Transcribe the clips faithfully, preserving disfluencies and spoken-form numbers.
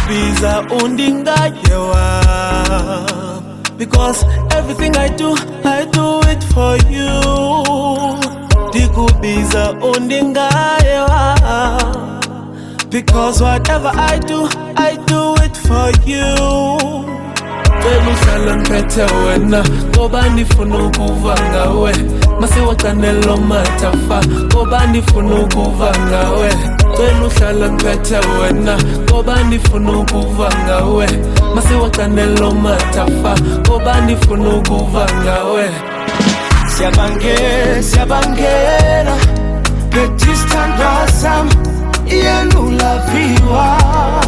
Dikubiza undingayewa. Because everything I do, I do it for you. Dikubiza undingayewa. Because whatever I do, I do it for you. Feluhlala mphethe wena ngoba ndifuna ukuva ngawe mase waqanelo mathafa ngoba ndifuna ukuva ngawe Feluhlala mphethe wena ngoba ndifuna ukuva ngawe mase waqanelo mathafa ngoba ndifuna ukuva ngawe Siyabangela siyabangela Betistandwa sam yenu laviwa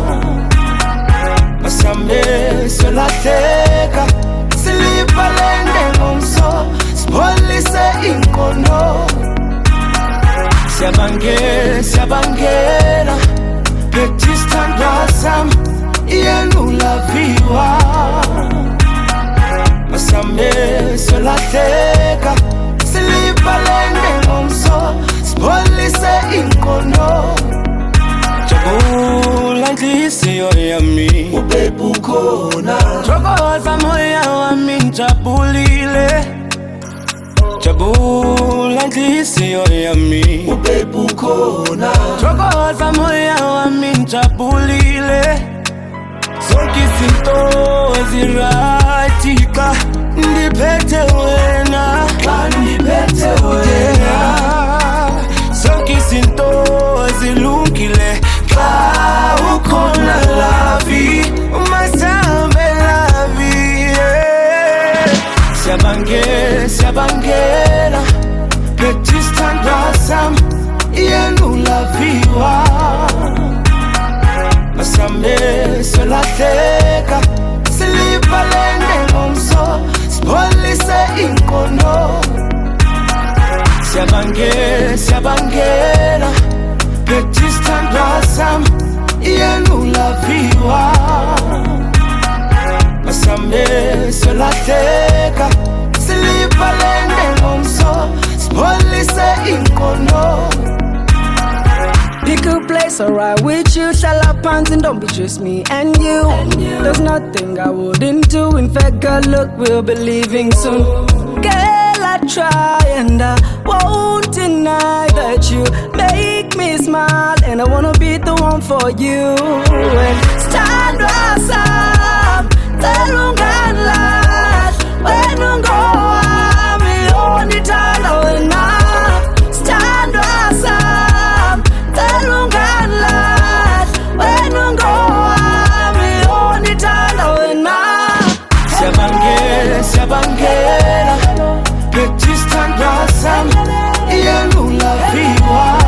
Masambe solahleka silipalende ngomso sibolise inkono Siyabangela siyabangela Betistandwa sam yenu laviwa Masambe solahleka silipalende ngomso sibolise inkono Jabula nhliziyo yami ubabe ukhona Thokoza moya wami njabulile Jabula nhliziyo yami ubabe ukhona Thokoza moya wami njabulile Zonke izinto eziratika ndiphethe wena ndiphethe wena Zonke izinto ezilungile Ka ukhona lavi Masambe lavi Siyabangela siyabangela Betistandwa sam yenu laviwa Masambe solahleka silipalende ngomso sibolise inkono Siyabangela siyabangela Betistandwa sam yenu laviwa Masambe solahleka silipalende ngomso sibolise inkono Pick a place alright with you, shall I pants and don't be just me and you. and you There's nothing I wouldn't do. In fact, girl, look, we'll be leaving soon. Girl, I try and I won't deny that you make me smile, and I wanna be the one for you. And stand us up, telungala, when you go, I'm only time when I stand us up, telungala, when you go, I'm only time when I. Siyabangela siyabangela Betistandwa sam yenu laviwa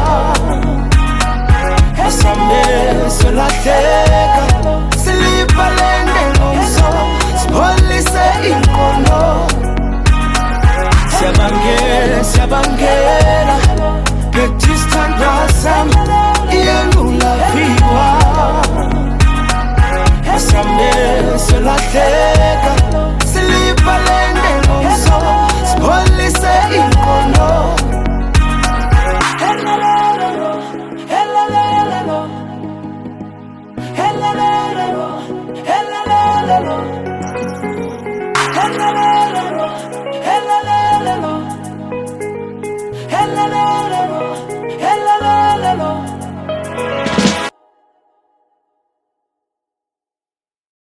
Masambe solahleka silipalende ngomso sibolise inkono Siyabangela siyabangela Betistandwa sam yenu laviwa Masambe solahleka silipalende ngomso sibolise inkono Hellalelo hellalelo hellalelo hellalelo hellalelo hellalelo hellalelo